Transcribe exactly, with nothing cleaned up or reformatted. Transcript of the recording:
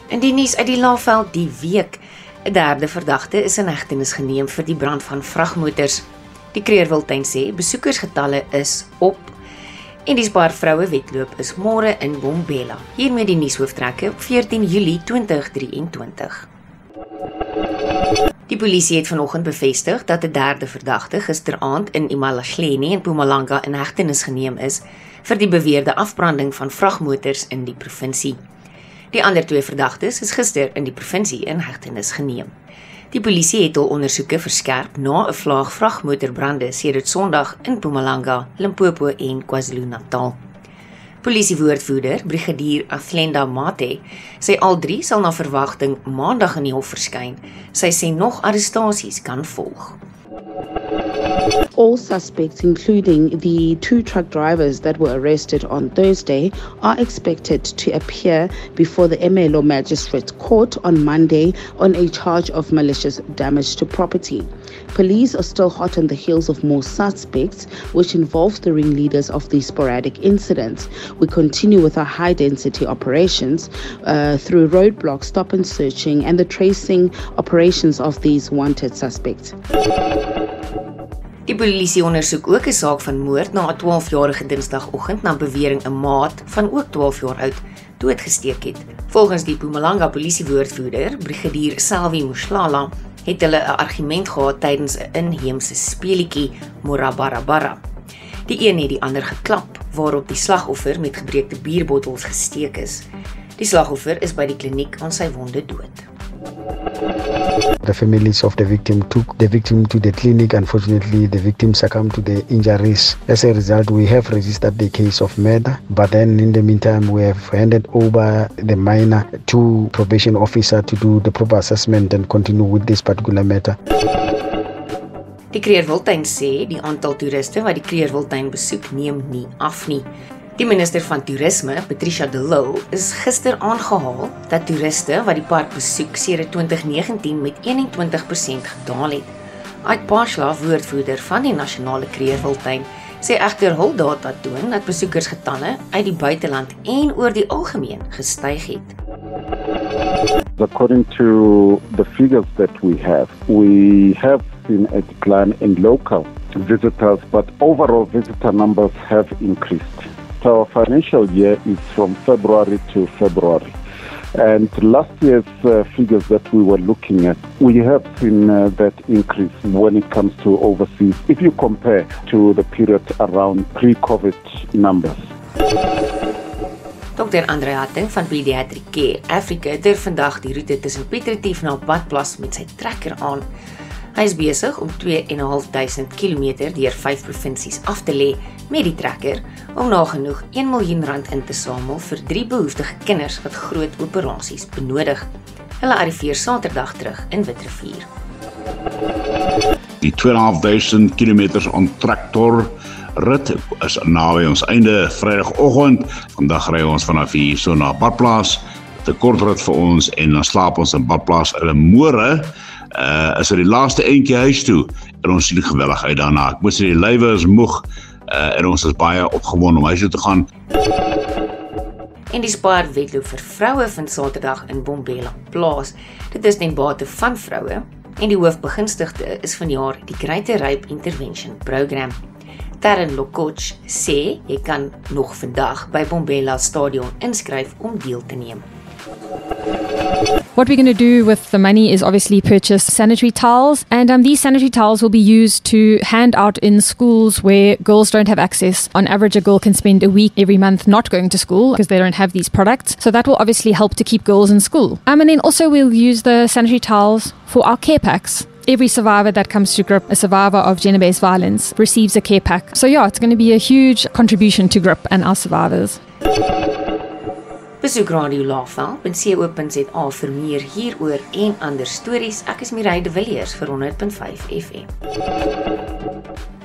In die nuus uit die Laagveld die week, 'n derde verdagte is in hegtenis geneem vir die brand van vragmotors. Die Kreerwiltuin sê besoekersgetalle is op en die Spar Vroue wedloop is môre in Bombela. Hiermee die nuushooftrekke op veertien Julie tweeduisend drieëntwintig. Die polisie het vanoggend bevestig dat 'n derde verdagte gisteraand in Imalahleni in Mpumalanga in hegtenis geneem is vir die beweerde afbranding van vragmotors in die provinsie. Die ander twee verdagtes is gister in die provinsie in hegtenis geneem. Die polisie het hul ondersoeke verskerp na 'n vlaag vragmotorbrande sedert Sondag in Mpumalanga, Limpopo en KwaZulu-Natal. Polisiewoordvoerder, Brigadier Athlenda Mate, sê al drie sal na verwagting maandag in die hof verskyn. Sy sê nog arrestasies kan volg. All suspects, including the two truck drivers that were arrested on Thursday, are expected to appear before the Emelo Magistrate Court on Monday on a charge of malicious damage to property. Police are still hot on the heels of more suspects, which involves the ringleaders of these sporadic incidents. We continue with our high-density operations uh, through roadblocks, stop and searching, and the tracing operations of these wanted suspects. Die polisie ondersoek ook 'n saak van moord na 'n twaalfjarige Dinsdagoggend na bewering 'n maat van ook twaalf jaar oud doodgesteek het. Volgens die Mpumalanga polisiewoordvoerder, Brigadier Selvi Mushlala, het hulle 'n argument gehad tydens 'n inheemse speletjie Morabarabara. Die een het die ander geklap, waarop die slagoffer met gebreekte bierbottels gesteek is. Die slagoffer is by die kliniek aan sy wonde dood. The families of the victim took the victim to the clinic. Unfortunately, the victim succumbed to the injuries. As a result, we have registered the case of murder, but then in the meantime, we have handed over the minor to probation officer to do the proper assessment and continue with this particular matter. Die Kreerwiltuin sê die aantal toeriste wat die Kreerwiltuin besoek neem nie af nie. Die minister van Toerisme, Patricia de Lille, is gister aangehaal dat toeriste wat die park besoek sedert twintig negentien met eenentwintig persent gedaal het. Ait Pashla, woordvoerder van die Nasionale Kreerwiltuin, sê egter hul data toon dat besoekersgetalle uit die buiteland en oor die algemeen gestyg het. According to the figures that we have, we have seen a decline in local visitors, but overall visitor numbers have increased. So our financial year is from February to February. And last year's uh, figures that we were looking at, we have seen uh, that increase when it comes to overseas, if you compare to the period around pre-COVID numbers. Dokter Andre Hatting van Pediatric Care Africa durf vandag die roete tussen Piet Retief na Badplaas met sy trekker aan. Hy is besig om twee en 'n half duisend kilometer deur vyf provinsies af te lê met die trekker om nagenoeg een miljoen rand in te samel vir drie behoeftige kinders wat groot operasies benodig. Hulle arriveer Saterdag terug in Witrifuur. Die twee en 'n half duisend kilometers on traktor rit is naby ons einde Vrydagoggend. Vandag ry ons vanaf hier so na Badplaas. 'n Kort rit vir ons en dan slaap ons in Badplaas. Hulle môre Uh, is er die laaste eentjie huis toe en ons sien geweldig uit daarna. Ek moet sê die lywe is moeg uh, en ons is baie opgewonde om huis toe te gaan. En die Spar wedloop vir vroue vind Saterdag in Bombela plaas. Dit is ten bate van vroue en die hoofbegunstigde is vanjaar die Great Rape Intervention Program. Taryn Lokoch sê jy kan nog vandag by Bombela Stadion inskryf om deel te neem. What we're going to do with the money is obviously purchase sanitary towels, and um, these sanitary towels will be used to hand out in schools where girls don't have access. On average, a girl can spend a week every month not going to school because they don't have these products. So that will obviously help to keep girls in school. Um, and then also we'll use the sanitary towels for our care packs. Every survivor that comes to GRIP, a survivor of gender-based violence, receives a care pack. So yeah, it's going to be a huge contribution to GRIP and our survivors. Besoek Radio Laagveld punt co punt za vir meer hieroor en ander stories. Ek is Mireille de Villiers vir honderd punt vyf F M.